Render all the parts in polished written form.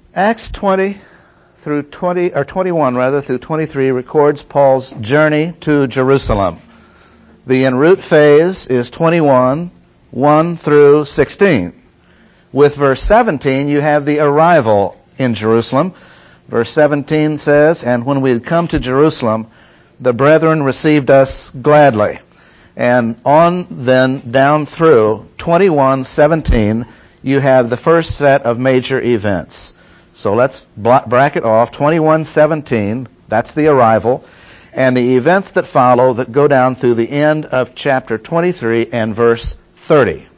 Acts 20 through 20, or 21 rather, through 23 records Paul's journey to Jerusalem. The en route phase is 21, 1 through 16. With verse 17, you have the arrival in Jerusalem. Verse 17 says, "And when we had come to Jerusalem, the brethren received us gladly." And on then down through 21:17, you have the first set of major events. So let's bracket off 21:17, that's the arrival, and the events that follow that go down through the end of chapter 23 and verse 30.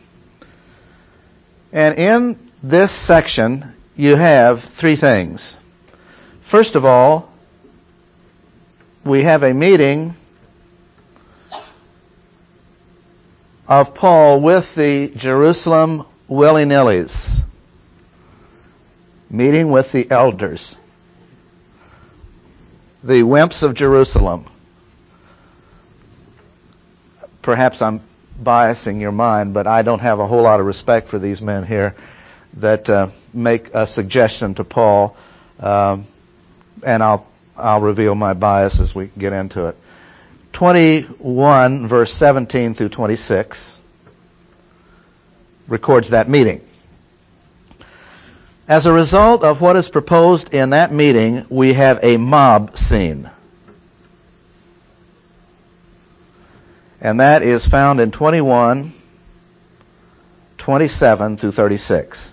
And in this section, you have three things. First of all, we have a meeting of Paul with the Jerusalem willy-nillys. Meeting with the elders. The wimps of Jerusalem. Perhaps I'm biasing your mind, but I don't have a whole lot of respect for these men here that make a suggestion to Paul, and I'll reveal my bias as we get into it. 21, verse 17 through 26, records that meeting. As a result of what is proposed in that meeting, we have a mob scene. And that is found in 21, 27 through 36.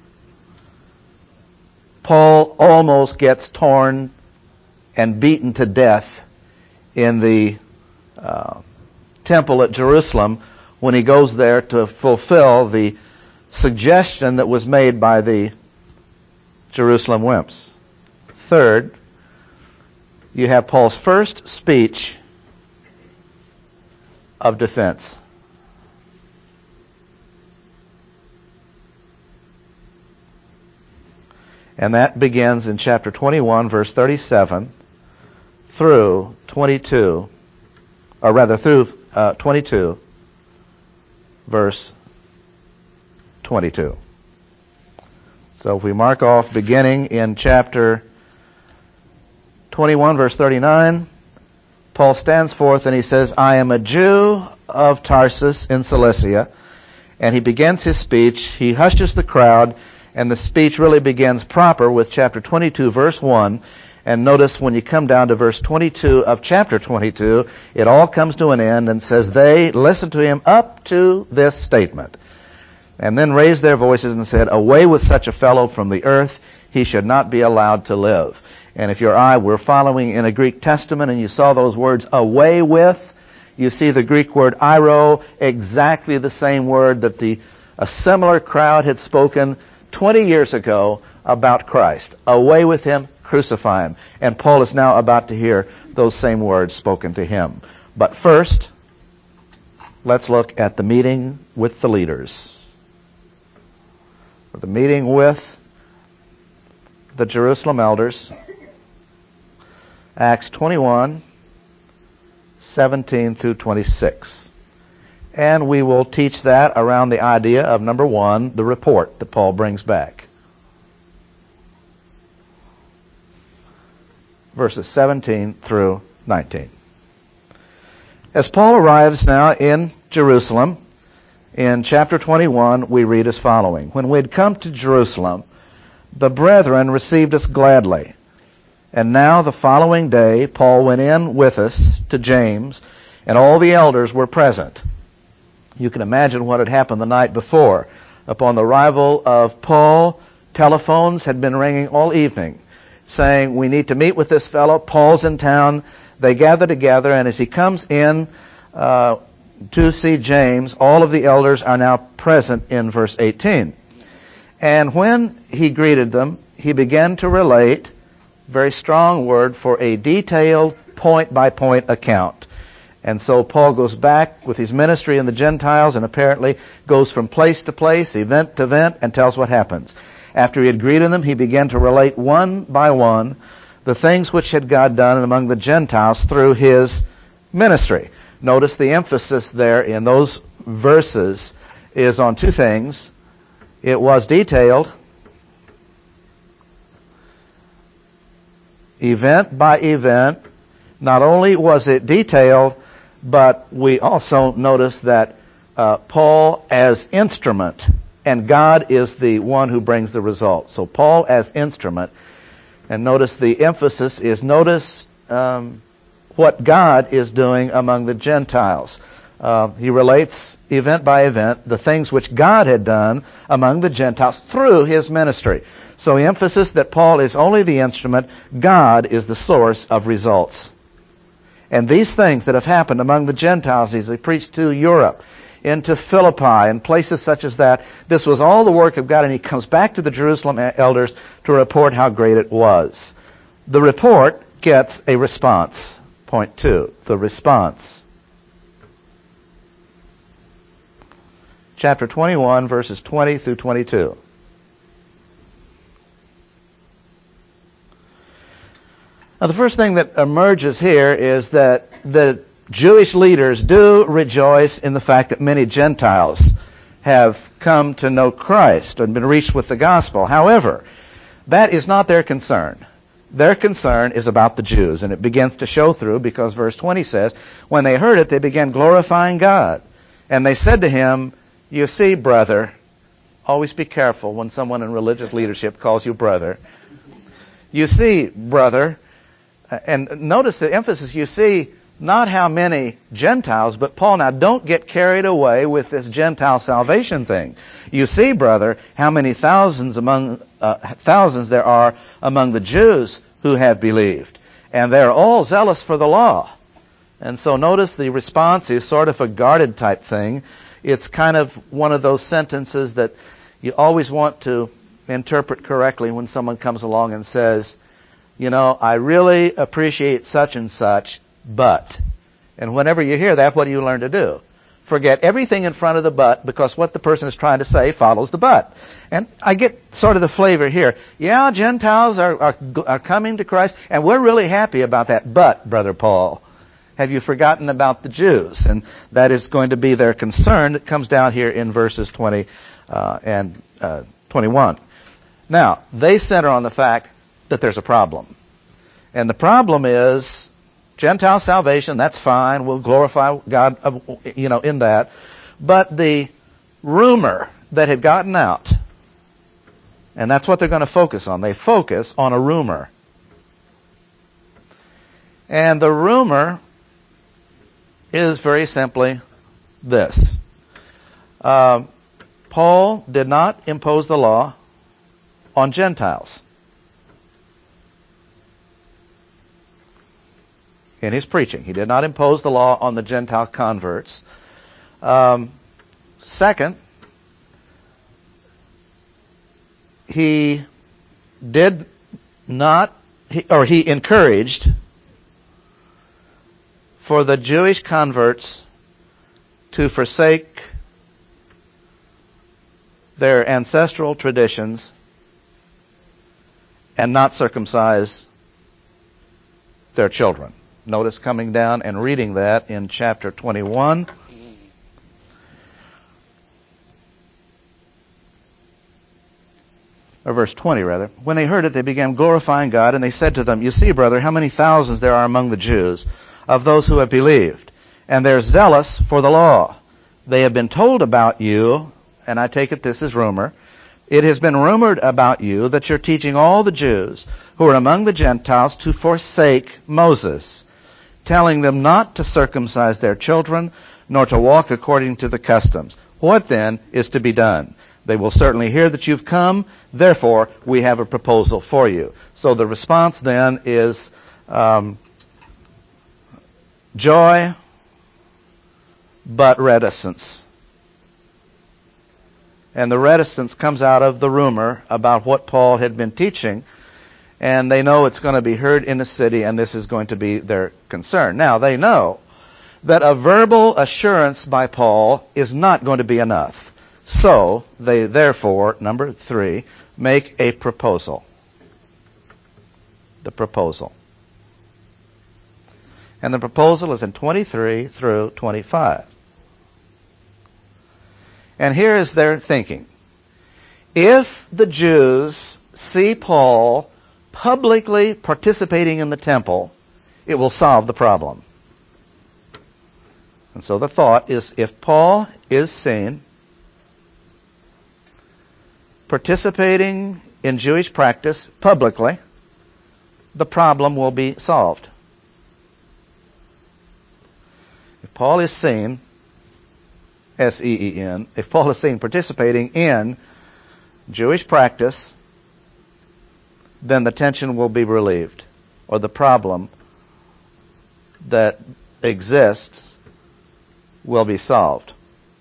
Paul almost gets torn and beaten to death in the temple at Jerusalem when he goes there to fulfill the suggestion that was made by the Jerusalem wimps. Third, you have Paul's first speech of defense. And that begins in chapter 21, verse 37 through 22, or rather through 22, verse 22. So if we mark off beginning in chapter 21, verse 39, Paul stands forth and he says, "I am a Jew of Tarsus in Cilicia." And he begins his speech. He hushes the crowd, and the speech really begins proper with chapter 22, verse 1. And notice when you come down to verse 22 of chapter 22, it all comes to an end and says, "They listened to him up to this statement, and then raised their voices and said, 'Away with such a fellow from the earth, he should not be allowed to live.'" And if your eye were following in a Greek Testament and you saw those words, "away with," you see the Greek word "airo," exactly the same word that a similar crowd had spoken 20 years ago about Christ. Away with him, crucify him. And Paul is now about to hear those same words spoken to him. But first, let's look at the meeting with the leaders. The meeting with the Jerusalem elders. Acts 21, 17 through 26. And we will teach that around the idea of, number one, the report that Paul brings back. Verses 17 through 19. As Paul arrives now in Jerusalem, in chapter 21, we read as following. "When we had come to Jerusalem, the brethren received us gladly. And now the following day, Paul went in with us to James, and all the elders were present." You can imagine what had happened the night before. Upon the arrival of Paul, telephones had been ringing all evening, saying, "We need to meet with this fellow. Paul's in town." They gather together, and as he comes in to see James, all of the elders are now present in verse 18. And when he greeted them, he began to relate, very strong word, for a detailed point-by-point account. And so Paul goes back with his ministry in the Gentiles and apparently goes from place to place, event to event, and tells what happens. After he had greeted them, he began to relate one by one the things which had God done among the Gentiles through his ministry. Notice the emphasis there in those verses is on two things. It was detailed, event by event. Not only was it detailed, but we also notice that Paul as instrument, and God is the one who brings the result. So Paul as instrument, and notice the emphasis is what God is doing among the Gentiles. He relates event by event the things which God had done among the Gentiles through his ministry. So the emphasis that Paul is only the instrument, God is the source of results. And these things that have happened among the Gentiles as he preached to Europe, into Philippi, and places such as that, this was all the work of God, and he comes back to the Jerusalem elders to report how great it was. The report gets a response. Point 2, the response. Chapter 21, verses 20 through 22. Now, the first thing that emerges here is that the Jewish leaders do rejoice in the fact that many Gentiles have come to know Christ and been reached with the gospel. However, that is not their concern. Their concern is about the Jews, and it begins to show through because verse 20 says, when they heard it, they began glorifying God. And they said to him, you see, brother, always be careful when someone in religious leadership calls you brother. You see, brother, and notice the emphasis, you see, not how many Gentiles, but Paul, now don't get carried away with this Gentile salvation thing. You see, brother, how many thousands there are among the Jews who have believed. And they're all zealous for the law. And so notice the response is sort of a guarded type thing. It's kind of one of those sentences that you always want to interpret correctly when someone comes along and says, you know, I really appreciate such and such, but. And whenever you hear that, what do you learn to do? Forget everything in front of the but, because what the person is trying to say follows the but. And I get sort of the flavor here. Yeah, Gentiles are coming to Christ, and we're really happy about that. But, Brother Paul, have you forgotten about the Jews? And that is going to be their concern that comes down here in verses 20 and 21. Now, they center on the fact that there's a problem. And the problem is Gentile salvation, that's fine. We'll glorify God, in that. But the rumor that had gotten out, and that's what they're going to focus on. They focus on a rumor. And the rumor is very simply this. Paul did not impose the law on Gentiles. In his preaching, he did not impose the law on the Gentile converts. Second, he encouraged for the Jewish converts to forsake their ancestral traditions and not circumcise their children. Notice coming down and reading that in chapter 21. Or verse 20, rather. When they heard it, they began glorifying God, and they said to them, you see, brother, how many thousands there are among the Jews of those who have believed, and they're zealous for the law. They have been told about you, and I take it this is rumor. It has been rumored about you that you're teaching all the Jews who are among the Gentiles to forsake Moses, telling them not to circumcise their children, nor to walk according to the customs. What then is to be done? They will certainly hear that you've come, therefore we have a proposal for you. So the response then is joy, but reticence. And the reticence comes out of the rumor about what Paul had been teaching, and they know it's going to be heard in the city, and this is going to be their concern. Now, they know that a verbal assurance by Paul is not going to be enough. So, they therefore, number 3, make a proposal. The proposal. And the proposal is in 23 through 25. And here is their thinking. If the Jews see Paul publicly participating in the temple, it will solve the problem. And so the thought is, if Paul is seen participating in Jewish practice publicly, the problem will be solved. If Paul is seen, S-E-E-N, if Paul is seen participating in Jewish practice, then the tension will be relieved, or the problem that exists will be solved.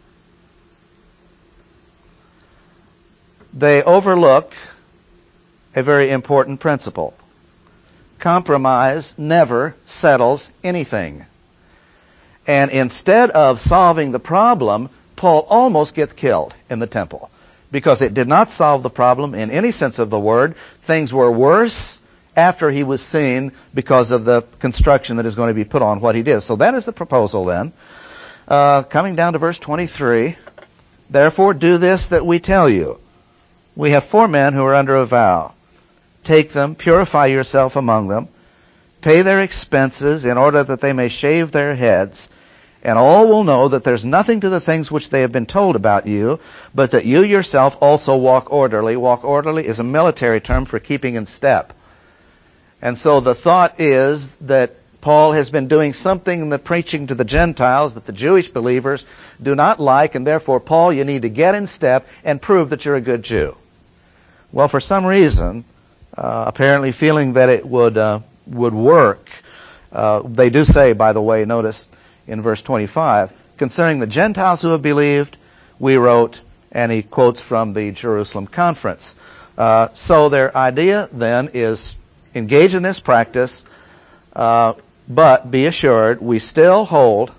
They overlook a very important principle. Compromise never settles anything. And instead of solving the problem, Paul almost gets killed in the temple, because it did not solve the problem in any sense of the word. Things were worse after he was seen because of the construction that is going to be put on what he did. So that is the proposal then. Coming down to verse 23, therefore do this that we tell you. We have 4 men who are under a vow. Take them, purify yourself among them, pay their expenses in order that they may shave their heads, and all will know that there's nothing to the things which they have been told about you, but that you yourself also walk orderly. Walk orderly is a military term for keeping in step. And so the thought is that Paul has been doing something in the preaching to the Gentiles that the Jewish believers do not like, and therefore, Paul, you need to get in step and prove that you're a good Jew. Well, for some reason, apparently feeling that it would work, they do say, by the way, notice in verse 25, concerning the Gentiles who have believed, we wrote, and he quotes from the Jerusalem conference. So their idea then is engage in this practice, but be assured we still hold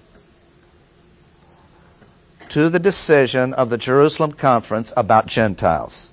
to the decision of the Jerusalem conference about Gentiles.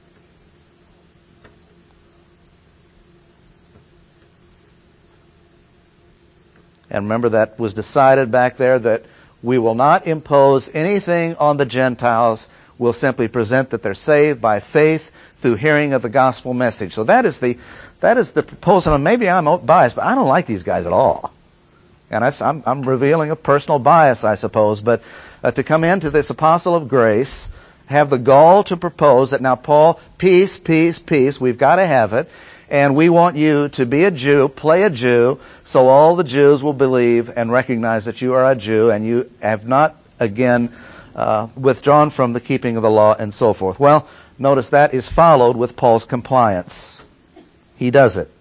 And remember, that was decided back there that we will not impose anything on the Gentiles. We'll simply present that they're saved by faith through hearing of the gospel message. So that is the proposal. And maybe I'm biased, but I don't like these guys at all. And I'm revealing a personal bias, I suppose. But to come into this apostle of grace, have the gall to propose that now, Paul, peace, peace, peace, we've got to have it. And we want you to be a Jew, play a Jew, so all the Jews will believe and recognize that you are a Jew and you have not, again, withdrawn from the keeping of the law and so forth. Well, notice that is followed with Paul's compliance. He does it.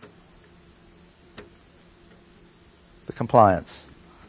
The compliance.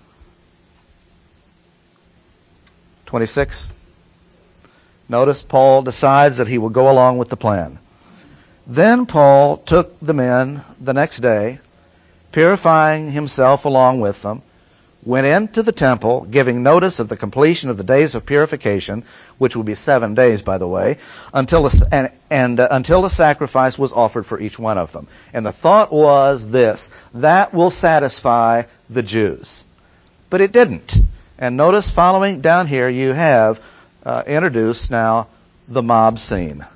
26. Notice Paul decides that he will go along with the plan. Then Paul took the men the next day, purifying himself along with them, went into the temple, giving notice of the completion of the days of purification, which will be 7 days, by the way, until the sacrifice was offered for each one of them. And the thought was this: that will satisfy the Jews. But it didn't. And notice, following down here, you have introduced now the mob scene.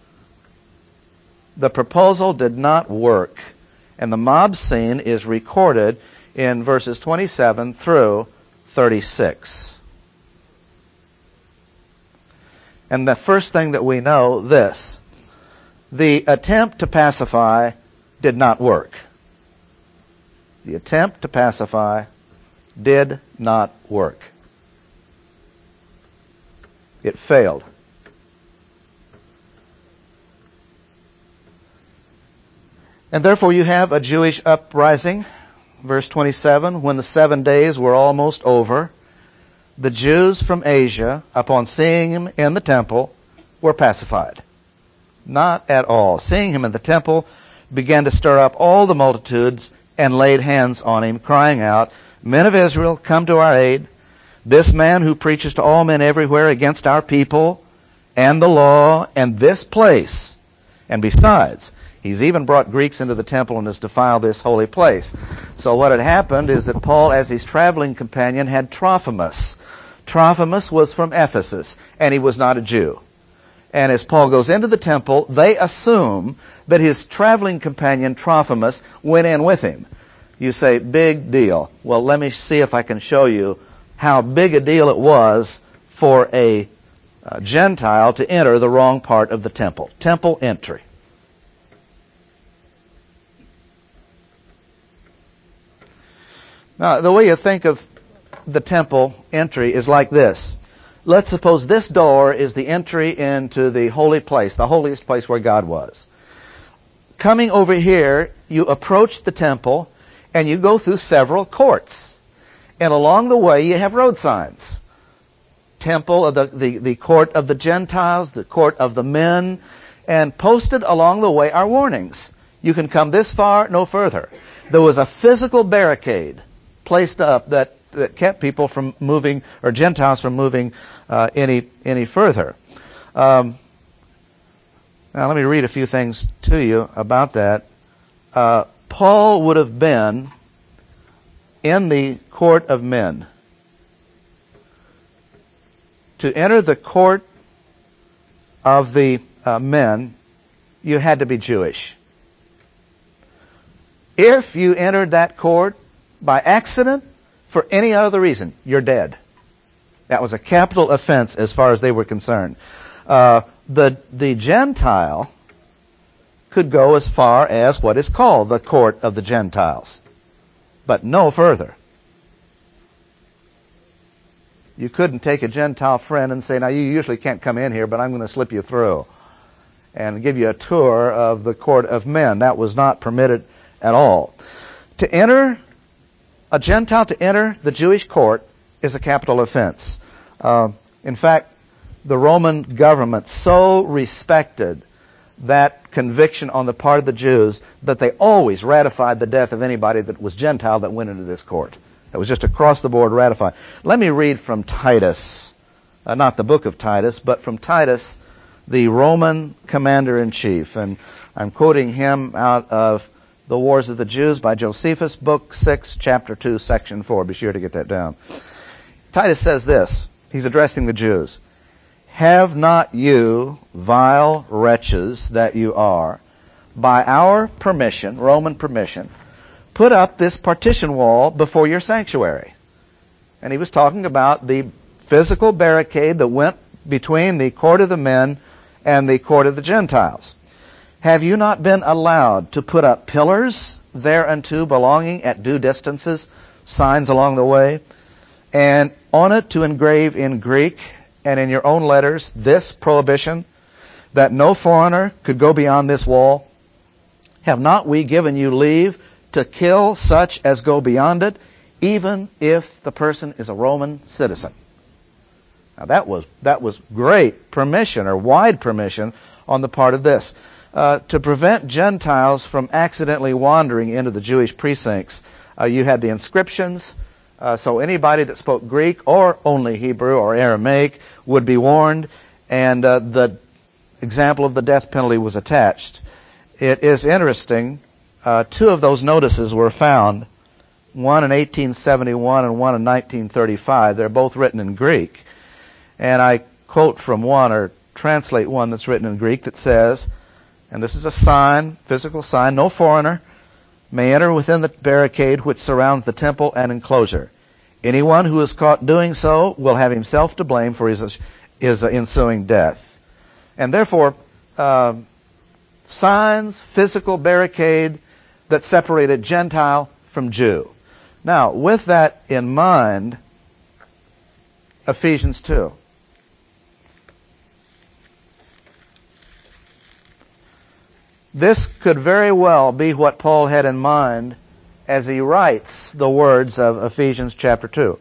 The proposal did not work, and the mob scene is recorded in verses 27 through 36. And the first thing that we know, this: the attempt to pacify did not work. The attempt to pacify did not work. It failed. And therefore you have a Jewish uprising. Verse 27, when the 7 days were almost over, the Jews from Asia, upon seeing him in the temple, were pacified. Not at all. Seeing him in the temple, began to stir up all the multitudes and laid hands on him, crying out, Men of Israel, come to our aid. This man who preaches to all men everywhere against our people and the law and this place. And besides, he's even brought Greeks into the temple and has defiled this holy place. So what had happened is that Paul, as his traveling companion, had Trophimus. Trophimus was from Ephesus, and he was not a Jew. And as Paul goes into the temple, they assume that his traveling companion Trophimus went in with him. You say, big deal. Well, let me see if I can show you how big a deal it was for a Gentile to enter the wrong part of the temple. Temple entry. Now, the way you think of the temple entry is like this. Let's suppose this door is the entry into the holy place, the holiest place where God was. Coming over here, you approach the temple, and you go through several courts. And along the way, you have road signs. Temple of the court of the Gentiles, the court of the men, and posted along the way are warnings. You can come this far, no further. There was a physical barricade placed up that kept people from moving, or Gentiles from moving any further. Now let me read a few things to you about that. Paul would have been in the court of men. To enter the court of the men, you had to be Jewish. If you entered that court by accident, for any other reason, you're dead. That was a capital offense as far as they were concerned. The Gentile could go as far as what is called the court of the Gentiles, but no further. You couldn't take a Gentile friend and say, now you usually can't come in here, but I'm going to slip you through and give you a tour of the court of men. That was not permitted at all. A Gentile to enter the Jewish court is a capital offense. In fact, the Roman government so respected that conviction on the part of the Jews that they always ratified the death of anybody that was Gentile that went into this court. It was just across the board ratified. Let me read from Titus, not the book of Titus, but from Titus, the Roman commander-in-chief. And I'm quoting him out of The Wars of the Jews by Josephus, book 6, chapter 2, section 4. Be sure to get that down. Titus says this. He's addressing the Jews. Have not you, vile wretches that you are, by our permission, Roman permission, put up this partition wall before your sanctuary? And he was talking about the physical barricade that went between the court of the men and the court of the Gentiles. Have you not been allowed to put up pillars thereunto belonging at due distances, signs along the way, and on it to engrave in Greek and in your own letters this prohibition, that no foreigner could go beyond this wall? Have not we given you leave to kill such as go beyond it, even if the person is a Roman citizen? Now that was great permission, or wide permission, on the part of this. To prevent Gentiles from accidentally wandering into the Jewish precincts, you had the inscriptions, so anybody that spoke Greek or only Hebrew or Aramaic would be warned, and the example of the death penalty was attached. It is interesting, two of those notices were found, one in 1871 and one in 1935. They're both written in Greek. And I quote from one, or translate one that's written in Greek, that says, and this is a sign, physical sign, no foreigner may enter within the barricade which surrounds the temple and enclosure. Anyone who is caught doing so will have himself to blame for his ensuing death. And therefore, signs, physical barricade that separated Gentile from Jew. Now, with that in mind, Ephesians 2. This could very well be what Paul had in mind as he writes the words of Ephesians chapter 2.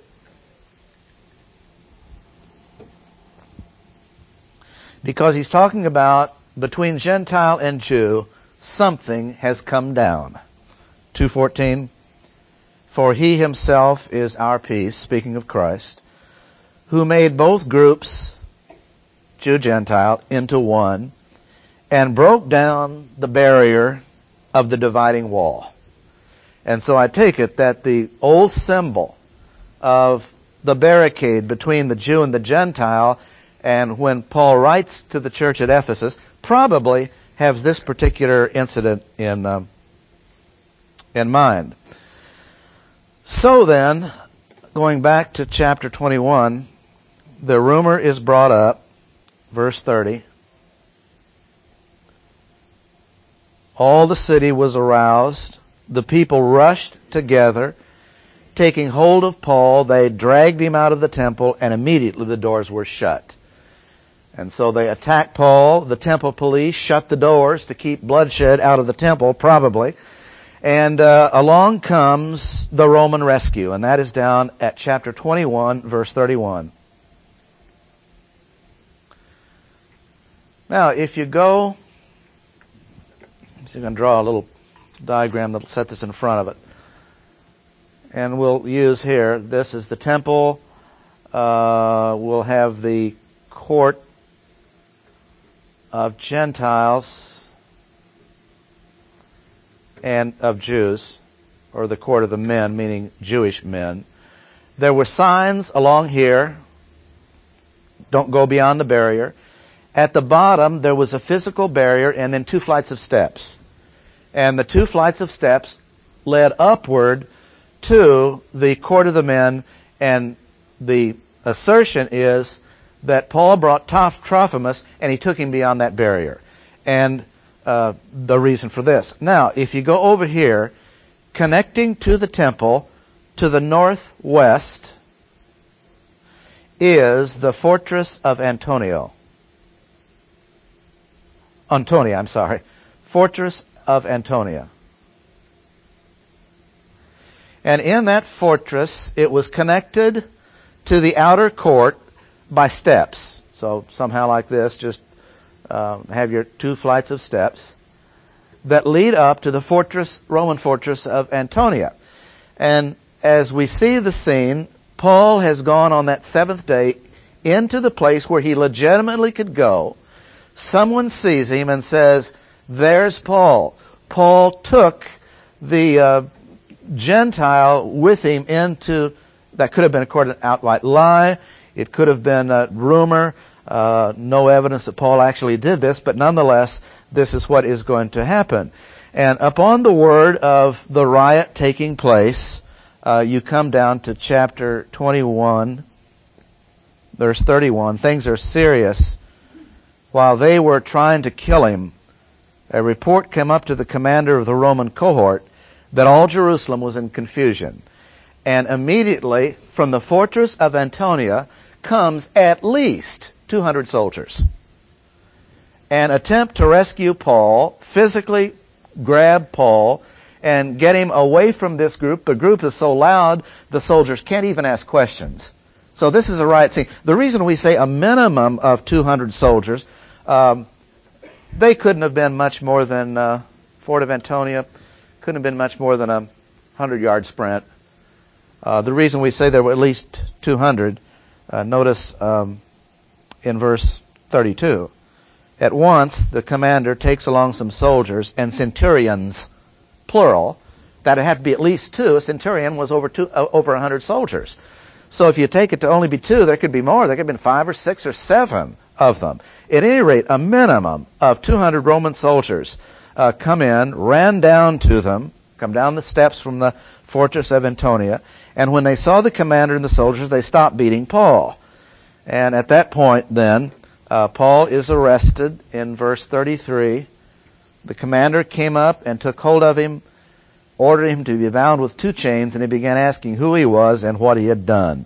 Because he's talking about between Gentile and Jew, something has come down. 2:14, for he himself is our peace, speaking of Christ, who made both groups, Jew-Gentile, into one, and broke down the barrier of the dividing wall. And so I take it that the old symbol of the barricade between the Jew and the Gentile And when Paul writes to the church at Ephesus, probably has this particular incident in mind. So then, going back to chapter 21, the rumor is brought up, verse 30. All the city was aroused. The people rushed together. Taking hold of Paul, they dragged him out of the temple, and immediately the doors were shut. And so they attacked Paul. The temple police shut the doors to keep bloodshed out of the temple, probably. And along comes the Roman rescue, and that is down at chapter 21, verse 31. Now, if you go, so I'm going to draw a little diagram that will set this in front of it. And we'll use here, this is the temple. We'll have the court of Gentiles and of Jews, or the court of the men, meaning Jewish men. There were signs along here, don't go beyond the barrier. At the bottom, there was a physical barrier and then 2 flights of steps. And the 2 flights of steps led upward to the court of the men, and the assertion is that Paul brought Trophimus and he took him beyond that barrier. And the reason for this. Now, if you go over here, connecting to the temple to the northwest is the fortress of Antonia. Fortress of Antonia. And in that fortress, it was connected to the outer court by steps. So somehow like this, just have your 2 flights of steps that lead up to the Roman fortress of Antonia. And as we see the scene, Paul has gone on that 7th day into the place where he legitimately could go. Someone sees him and says, "There's Paul." Paul took the Gentile with him into, that could have been according to outright lie. It could have been a rumor. No evidence that Paul actually did this, but nonetheless, this is what is going to happen. And upon the word of the riot taking place, you come down to chapter 21, verse 31. Things are serious. While they were trying to kill him, a report came up to the commander of the Roman cohort that all Jerusalem was in confusion. And immediately, from the fortress of Antonia, comes at least 200 soldiers and attempt to rescue Paul, physically grab Paul, and get him away from this group. The group is so loud, the soldiers can't even ask questions. So this is a riot scene. The reason we say a minimum of 200 soldiers, they couldn't have been much more than, Fort of Antonia, couldn't have been much more than a 100-yard sprint. The reason we say there were at least 200, notice in verse 32. At once, the commander takes along some soldiers and centurions, plural. That had to be at least 2. A centurion was over 100 soldiers. So if you take it to only be 2, there could be more. There could have been 5 or 6 or 7 of them. At any rate, a minimum of 200 Roman soldiers come in, ran down to them, come down the steps from the fortress of Antonia, and when they saw the commander and the soldiers, they stopped beating Paul. And at that point, then, Paul is arrested in verse 33. The commander came up and took hold of him, ordered him to be bound with 2 chains, and he began asking who he was and what he had done.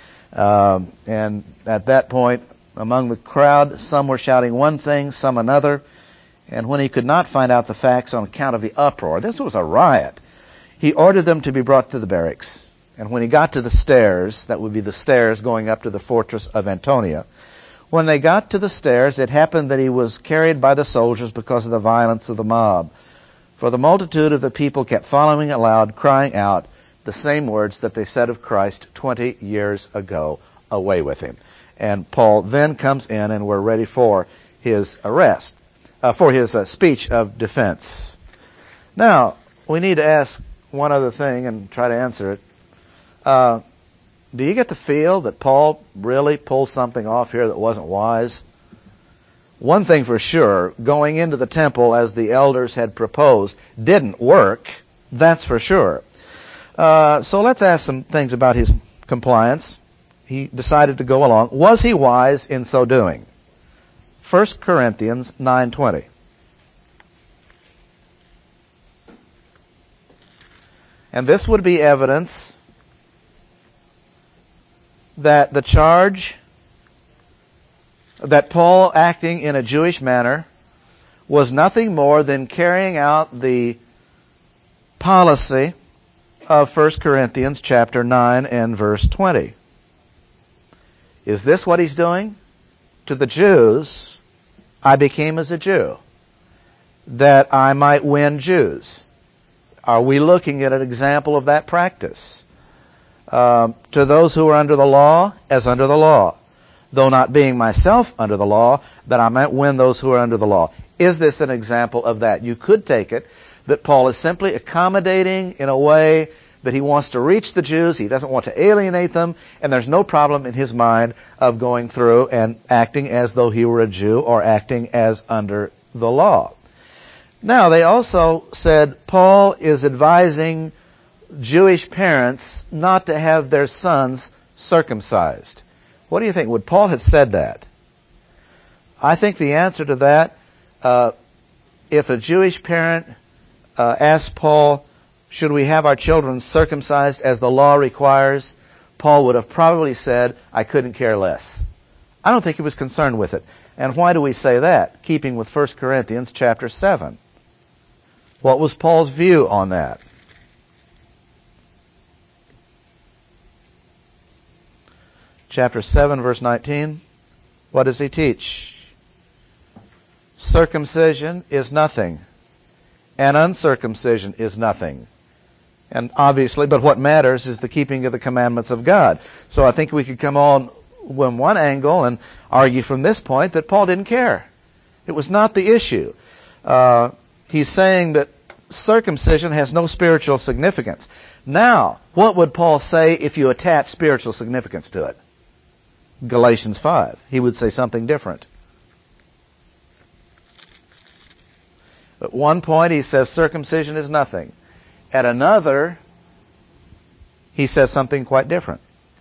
And at that point, among the crowd, some were shouting one thing, some another. And when he could not find out the facts on account of the uproar, this was a riot, he ordered them to be brought to the barracks. And when he got to the stairs, that would be the stairs going up to the fortress of Antonia, when they got to the stairs, it happened that he was carried by the soldiers because of the violence of the mob. For the multitude of the people kept following aloud, crying out the same words that they said of Christ 20 years ago, "Away with him." And Paul then comes in, and we're ready for his arrest, for his speech of defense. Now, we need to ask one other thing and try to answer it. do you get the feel that Paul really pulled something off here that wasn't wise? One thing for sure, going into the temple as the elders had proposed didn't work. That's for sure. So let's ask some things about his compliance. He decided to go along. Was he wise in so doing? 1 Corinthians 9:20. And this would be evidence that the charge that Paul, acting in a Jewish manner, was nothing more than carrying out the policy of 1 Corinthians chapter 9 and verse 20. Is this what he's doing? To the Jews, I became as a Jew, that I might win Jews. Are we looking at an example of that practice? To those who are under the law, as under the law, though not being myself under the law, that I might win those who are under the law. Is this an example of that? You could take it that Paul is simply accommodating in a way that he wants to reach the Jews, he doesn't want to alienate them, and there's no problem in his mind of going through and acting as though he were a Jew or acting as under the law. Now, they also said Paul is advising Jewish parents not to have their sons circumcised. What do you think? Would Paul have said that? I think the answer to that, if a Jewish parent asked Paul, should we have our children circumcised as the law requires, Paul would have probably said, I couldn't care less. I don't think he was concerned with it. And why do we say that? Keeping with 1 Corinthians chapter 7. What was Paul's view on that? Chapter 7, verse 19. What does he teach? Circumcision is nothing, and uncircumcision is nothing. And obviously, but what matters is the keeping of the commandments of God. So I think we could come on from one angle and argue from this point that Paul didn't care. It was not the issue. He's saying that circumcision has no spiritual significance. Now, what would Paul say if you attach spiritual significance to it? Galatians 5. He would say something different. At one point he says circumcision is nothing. At another, he says something quite different.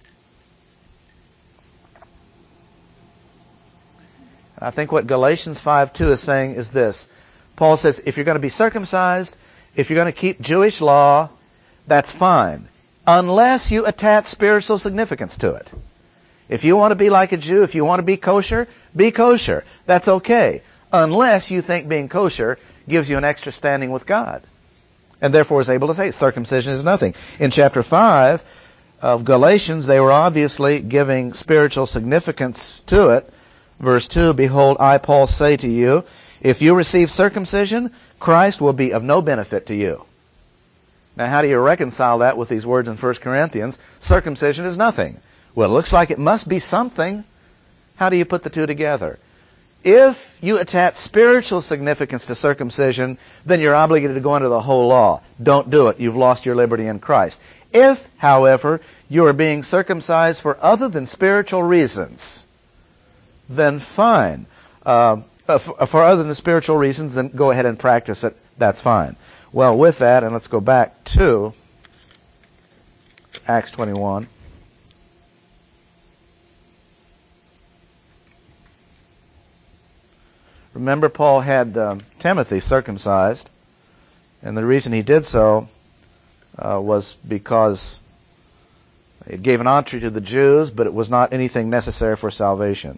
I think what Galatians 5:2 is saying is this. Paul says, if you're going to be circumcised, if you're going to keep Jewish law, that's fine, unless you attach spiritual significance to it. If you want to be like a Jew, if you want to be kosher. That's okay, unless you think being kosher gives you an extra standing with God, and therefore is able to say circumcision is nothing. In chapter 5 of Galatians, they were obviously giving spiritual significance to it. Verse 2, behold, I, Paul, say to you, if you receive circumcision, Christ will be of no benefit to you. Now, how do you reconcile that with these words in 1 Corinthians? Circumcision is nothing. Well, it looks like it must be something. How do you put the two together? If you attach spiritual significance to circumcision, then you're obligated to go under the whole law. Don't do it. You've lost your liberty in Christ. If, however, you are being circumcised for other than spiritual reasons, then fine. For other than spiritual reasons, then go ahead and practice it. That's fine. Well, with that, and let's go back to Acts 21. Remember, Paul had Timothy circumcised, and the reason he did so was because it gave an entree to the Jews, but it was not anything necessary for salvation.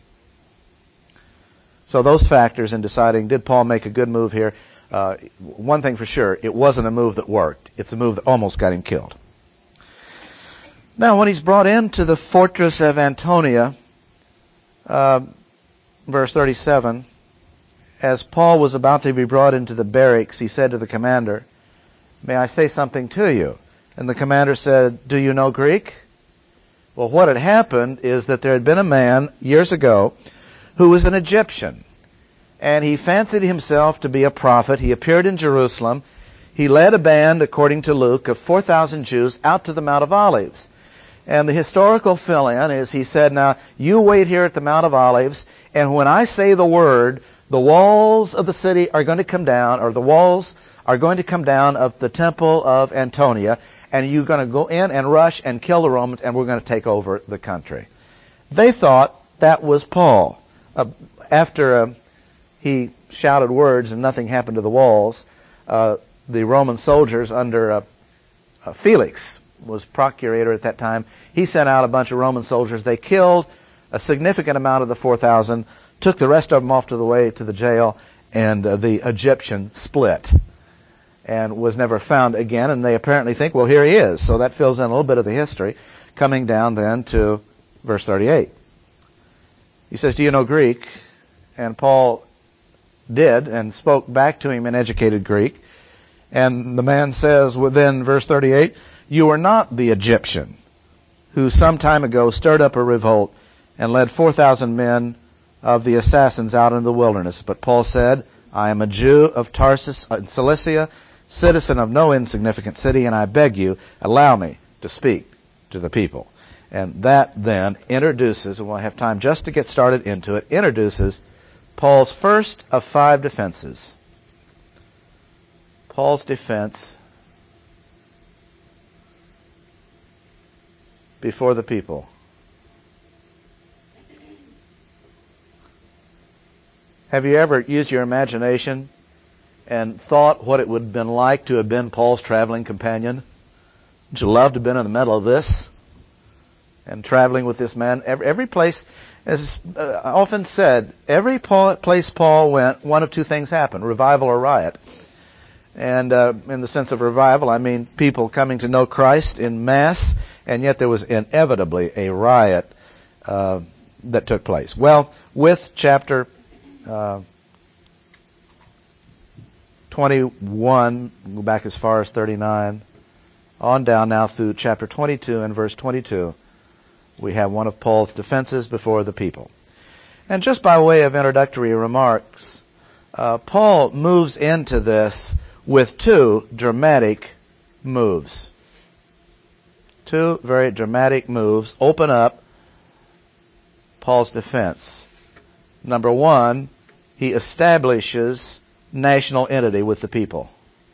So those factors in deciding, did Paul make a good move here? One thing for sure, it wasn't a move that worked. It's a move that almost got him killed. Now, when he's brought into the fortress of Antonia, verse 37, as Paul was about to be brought into the barracks, he said to the commander, may I say something to you? And the commander said, do you know Greek? Well, what had happened is that there had been a man years ago who was an Egyptian, and he fancied himself to be a prophet. He appeared in Jerusalem. He led a band, according to Luke, of 4,000 Jews out to the Mount of Olives. And the historical fill-in is he said, now, you wait here at the Mount of Olives, and when I say the word, the walls of the city are going to come down, or the walls are going to come down of the temple of Antonia, and you're going to go in and rush and kill the Romans, and we're going to take over the country. They thought that was Paul. After he shouted words and nothing happened to the walls, the Roman soldiers under Felix was procurator at that time. He sent out a bunch of Roman soldiers. They killed a significant amount of the 4,000, took the rest of them off to the way to the jail, and the Egyptian split and was never found again. And they apparently think, well, here he is. So that fills in a little bit of the history. Coming down then to verse 38. He says, do you know Greek? And Paul did and spoke back to him in educated Greek. And the man says within verse 38, you are not the Egyptian who some time ago stirred up a revolt and led 4,000 men of the assassins out into the wilderness. But Paul said, I am a Jew of Tarsus in Cilicia, citizen of no insignificant city, and I beg you, allow me to speak to the people. And that then introduces, and we'll have time just to get started into it, introduces Paul's first of 5 defenses. Paul's defense before the people. Have you ever used your imagination and thought what it would have been like to have been Paul's traveling companion? Would you love to have been in the middle of this and traveling with this man? Every place, as often said, every place Paul went, one of two things happened, revival or riot. And in the sense of revival, I mean people coming to know Christ in mass, and yet there was inevitably a riot that took place. Well, with chapter 21, go back as far as 39, on down now through chapter 22 and verse 22, we have one of Paul's defenses before the people. And just by way of introductory remarks, Paul moves into this with 2 dramatic moves. 2 very dramatic moves open up Paul's defense. Number 1, he establishes national entity with the people.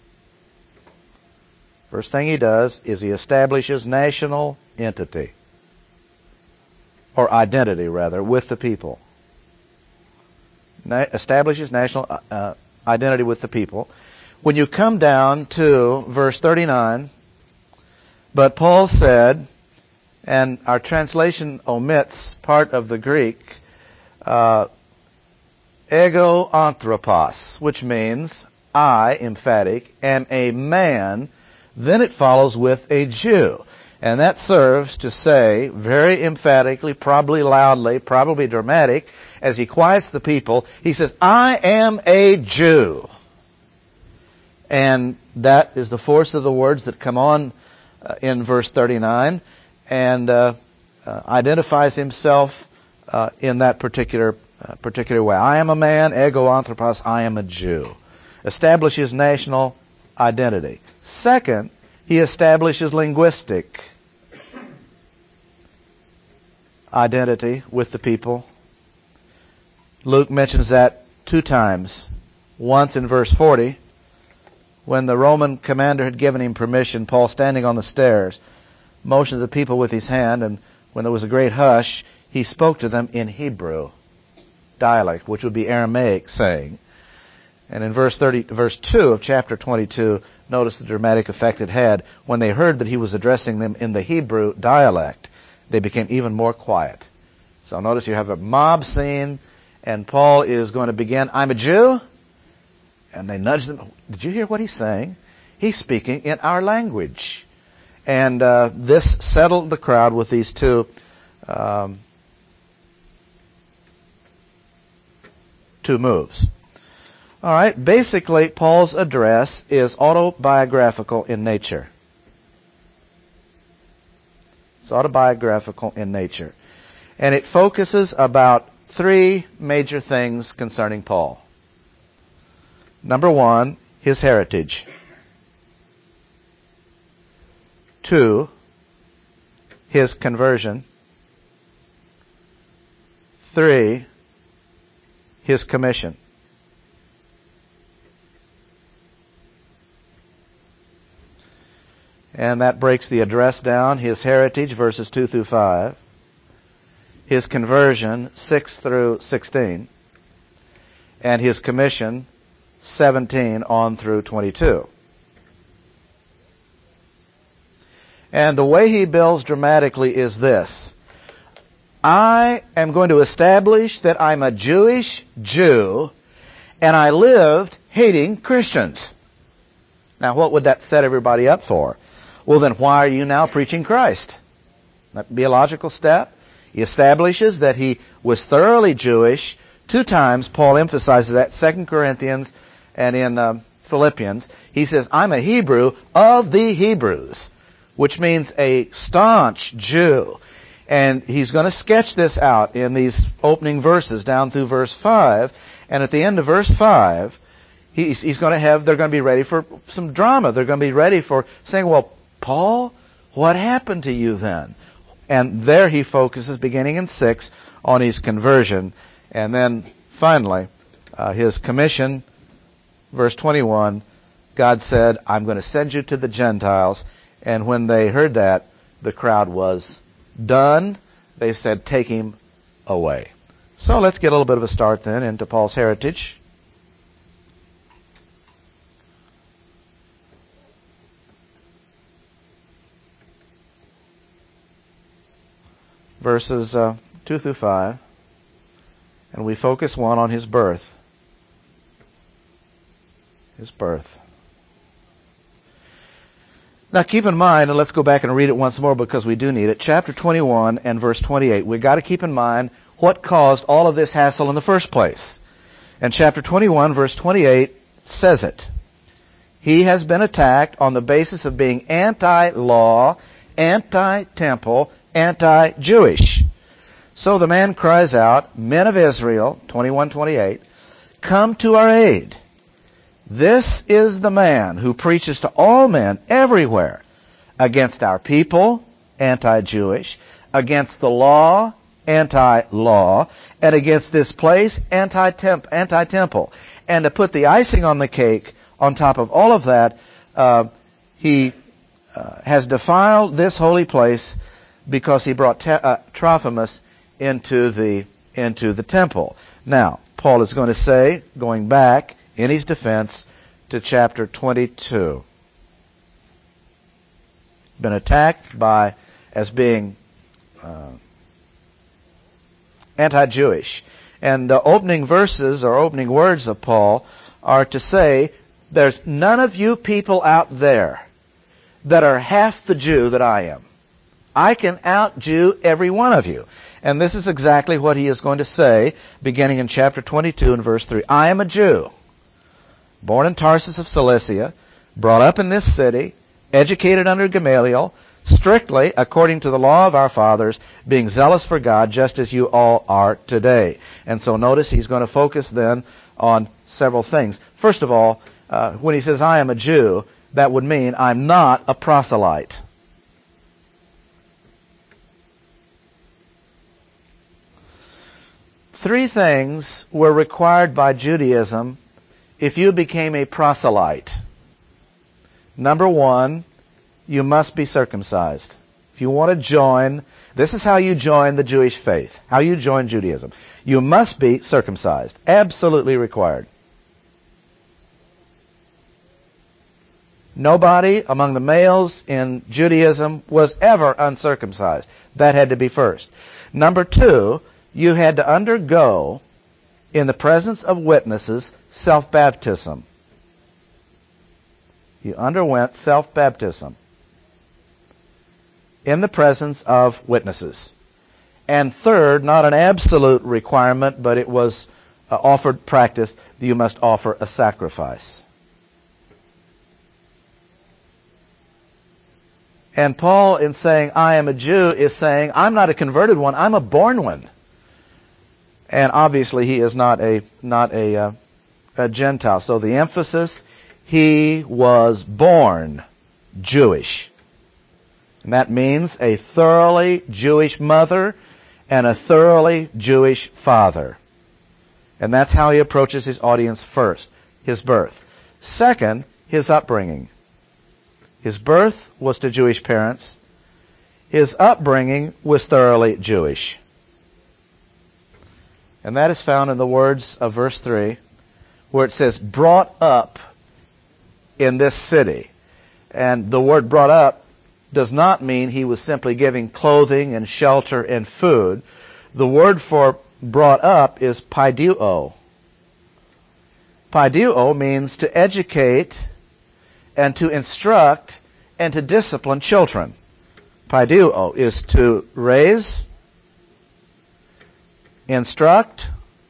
First thing he does is he establishes national entity, or identity rather, with the people. Establishes national identity with the people. When you come down to verse 39, but Paul said, and our translation omits part of the Greek, ego anthropos, which means I, emphatic, am a man. Then it follows with a Jew. And that serves to say very emphatically, probably loudly, probably dramatic, as he quiets the people, he says, I am a Jew. And that is the force of the words that come on in verse 39, and identifies himself in that particular way. I am a man, ego anthropos, I am a Jew. Establishes national identity. Second, he establishes linguistic identity with the people. Luke mentions that 2 times. Once in verse 40, when the Roman commander had given him permission, Paul standing on the stairs, motioned to the people with his hand, and when there was a great hush, he spoke to them in Hebrew dialect, which would be Aramaic saying. And in verse 2 of chapter 22, notice the dramatic effect it had. When they heard that he was addressing them in the Hebrew dialect, they became even more quiet. So notice you have a mob scene, and Paul is going to begin, I'm a Jew. And they nudged him. Did you hear what he's saying? He's speaking in our language. And this settled the crowd with these 2 moves. All right. Basically, Paul's address is autobiographical in nature. It's autobiographical in nature. And it focuses about 3 major things concerning Paul. Number 1, his heritage. 2, his conversion. 3, his commission. And that breaks the address down. His heritage, verses 2 through 5. His conversion, 6 through 16. And his commission, 17 on through 22. And the way he builds dramatically is this. I am going to establish that I'm a Jewish Jew, and I lived hating Christians. Now, what would that set everybody up for? Well, then why are you now preaching Christ? That would be a logical step. He establishes that he was thoroughly Jewish. 2 times Paul emphasizes that, 2 Corinthians and in Philippians. He says, I'm a Hebrew of the Hebrews, which means a staunch Jew. And he's going to sketch this out in these opening verses down through verse 5. And at the end of verse 5, he's going to have, they're going to be ready for some drama. They're going to be ready for saying, well, Paul, what happened to you then? And there he focuses, beginning in 6, on his conversion. And then finally, his commission, verse 21, God said, I'm going to send you to the Gentiles. And when they heard that, the crowd was done. They said, take him away. So let's get a little bit of a start then into Paul's heritage. Verses 2 through 5. And we focus one on his birth. His birth. Now keep in mind, and let's go back and read it once more because we do need it. Chapter 21 and verse 28. We've got to keep in mind what caused all of this hassle in the first place. And chapter 21 verse 28 says it. He has been attacked on the basis of being anti-law, anti-temple, anti-Jewish. So the man cries out, men of Israel, 21:28, come to our aid. This is the man who preaches to all men everywhere against our people, anti-Jewish, against the law, anti-law, and against this place, anti-temple. And to put the icing on the cake, on top of all of that, he has defiled this holy place because he brought Trophimus into the temple. Now, Paul is going to say, going back in his defense to chapter 22. Been attacked as being anti-Jewish. And the opening verses or opening words of Paul are to say, there's none of you people out there that are half the Jew that I am. I can out-Jew every one of you. And this is exactly what he is going to say, beginning in chapter 22 and verse 3. I am a Jew, born in Tarsus of Cilicia, brought up in this city, educated under Gamaliel, strictly according to the law of our fathers, being zealous for God, just as you all are today. And so notice he's going to focus then on several things. First of all, when he says I am a Jew, that would mean I'm not a proselyte. Three things were required by Judaism if you became a proselyte. Number one, you must be circumcised. If you want to join, this is how you join the Jewish faith, how you join Judaism. You must be circumcised. Absolutely required. Nobody among the males in Judaism was ever uncircumcised. That had to be first. Number two, you had to undergo, in the presence of witnesses, self-baptism. You underwent self-baptism in the presence of witnesses. And third, not an absolute requirement, but it was offered practice, you must offer a sacrifice. And Paul, in saying, I am a Jew, is saying, I'm not a converted one, I'm a born one. And obviously he is not a Gentile. So the emphasis, he was born Jewish. And that means a thoroughly Jewish mother and a thoroughly Jewish father. And that's how he approaches his audience first, his birth. Second, his upbringing. His birth was to Jewish parents. His upbringing was thoroughly Jewish. And that is found in the words of verse 3, where it says, brought up in this city. And the word brought up does not mean he was simply giving clothing and shelter and food. The word for brought up is paiduo. Paiduo means to educate and to instruct and to discipline children. Paiduo is to raise, instruct,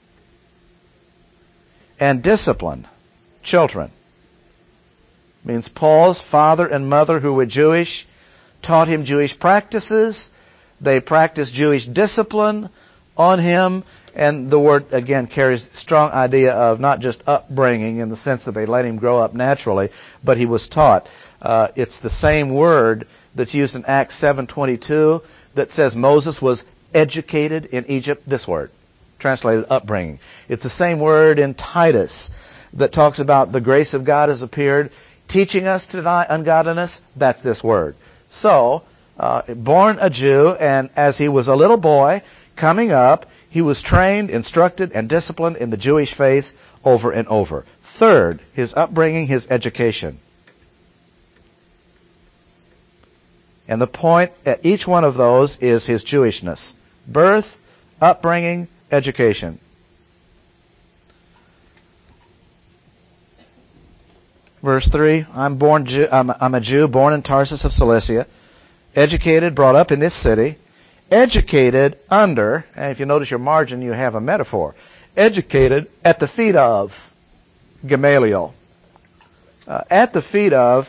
and discipline children. Means Paul's father and mother, who were Jewish, taught him Jewish practices. They practiced Jewish discipline on him. And the word, again, carries a strong idea of not just upbringing in the sense that they let him grow up naturally, but he was taught. It's the same word that's used in Acts 7:22 that says Moses was educated in Egypt. This word, translated upbringing. It's the same word in Titus that talks about the grace of God has appeared, teaching us to deny ungodliness. That's this word. So, born a Jew, and as he was a little boy coming up, he was trained, instructed, and disciplined in the Jewish faith over and over. Third, his upbringing, his education. And the point at each one of those is his Jewishness. Birth, upbringing, education. Verse 3, I'm a Jew born in Tarsus of Cilicia, educated, brought up in this city, educated under, and if you notice your margin, you have a metaphor, educated at the feet of Gamaliel. At the feet of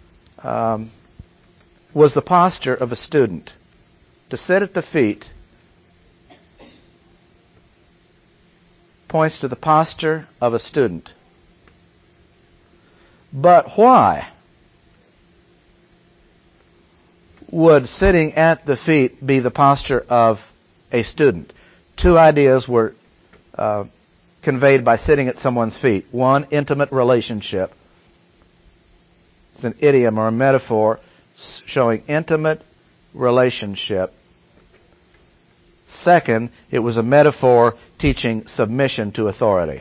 was the posture of a student. To sit at the feet points to the posture of a student. But why would sitting at the feet be the posture of a student? Two ideas were conveyed by sitting at someone's feet. One, intimate relationship. It's an idiom or a metaphor showing intimate relationship. Second, it was a metaphor teaching submission to authority.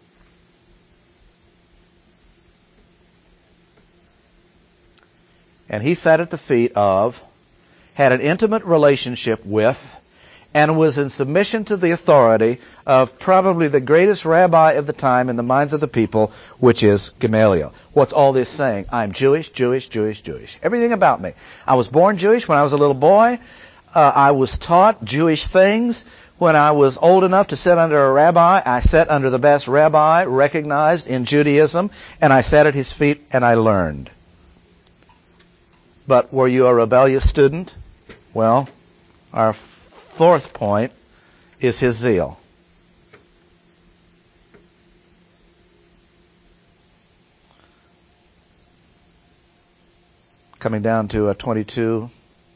And he sat at the feet of, had an intimate relationship with, and was in submission to the authority of probably the greatest rabbi of the time in the minds of the people, which is Gamaliel. What's all this saying? I'm Jewish, Jewish, Jewish, Jewish. Everything about me. I was born Jewish when I was a little boy. I was taught Jewish things. When I was old enough to sit under a rabbi, I sat under the best rabbi recognized in Judaism, and I sat at his feet and I learned. But were you a rebellious student? Well, our fourth point is his zeal. Coming down to 22,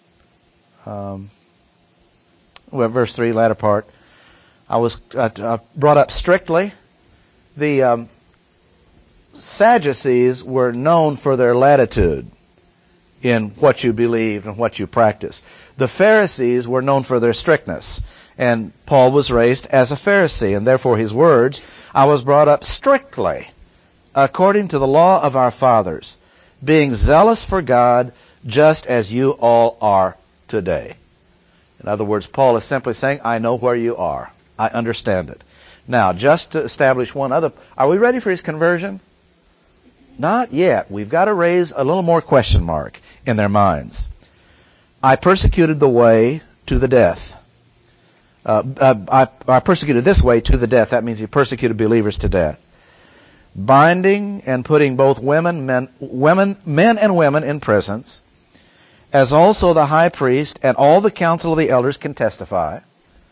verse 3, latter part. I was brought up strictly. The Sadducees were known for their latitude in what you believed and what you practiced. The Pharisees were known for their strictness. And Paul was raised as a Pharisee, and therefore his words, I was brought up strictly according to the law of our fathers, being zealous for God, just as you all are today. In other words, Paul is simply saying, I know where you are. I understand it. Now, just to establish one other, are we ready for his conversion? Not yet. We've got to raise a little more question mark in their minds. I persecuted the way to the death. I persecuted this way to the death. That means he persecuted believers to death. Binding and putting both men and women in prisons, as also the high priest and all the council of the elders can testify.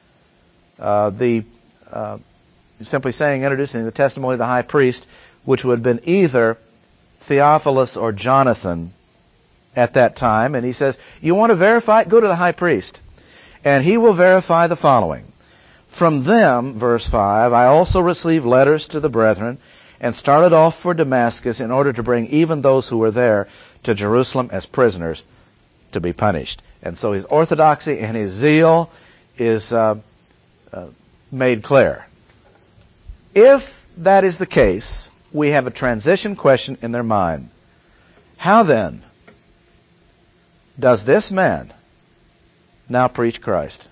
Simply saying, introducing the testimony of the high priest, which would have been either Theophilus or Jonathan, at that time, and he says, you want to verify it? Go to the high priest. And he will verify the following. From them, verse 5, I also received letters to the brethren and started off for Damascus in order to bring even those who were there to Jerusalem as prisoners to be punished. And so his orthodoxy and his zeal is made clear. If that is the case, we have a transition question in their mind. How then does this man now preach Christ?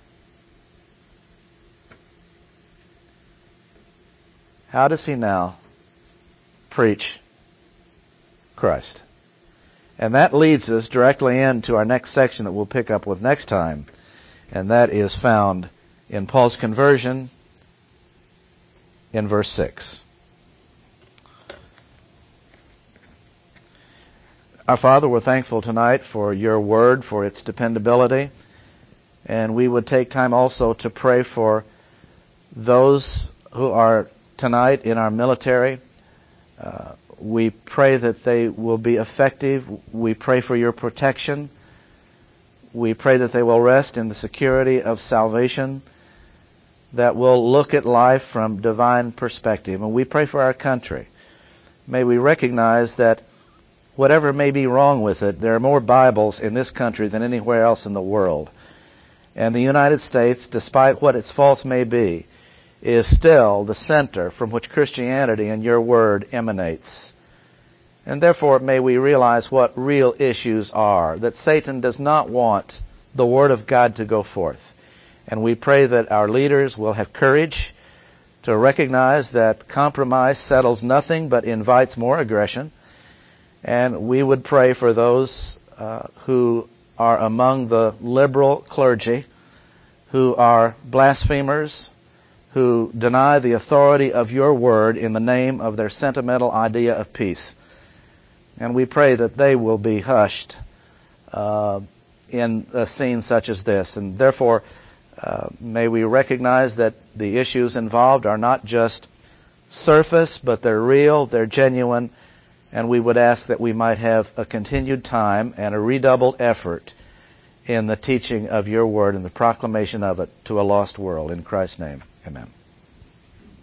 How does he now preach Christ? And that leads us directly into our next section that we'll pick up with next time, and that is found in Paul's conversion in verse 6. Our Father, we're thankful tonight for your word, for its dependability, and we would take time also to pray for those who are tonight in our military. We pray that they will be effective. We pray for your protection. We pray that they will rest in the security of salvation, that will look at life from divine perspective. And we pray for our country. May we recognize that whatever may be wrong with it, there are more Bibles in this country than anywhere else in the world. And the United States, despite what its faults may be, is still the center from which Christianity and your word emanates. And therefore may we realize what real issues are, that Satan does not want the word of God to go forth. And we pray that our leaders will have courage to recognize that compromise settles nothing but invites more aggression. And we would pray for those who are among the liberal clergy, who are blasphemers, who deny the authority of your word in the name of their sentimental idea of peace. And we pray that they will be hushed in a scene such as this. And therefore, may we recognize that the issues involved are not just surface, but they're real, they're genuine, and we would ask that we might have a continued time and a redoubled effort in the teaching of your word and the proclamation of it to a lost world. In Christ's name, amen.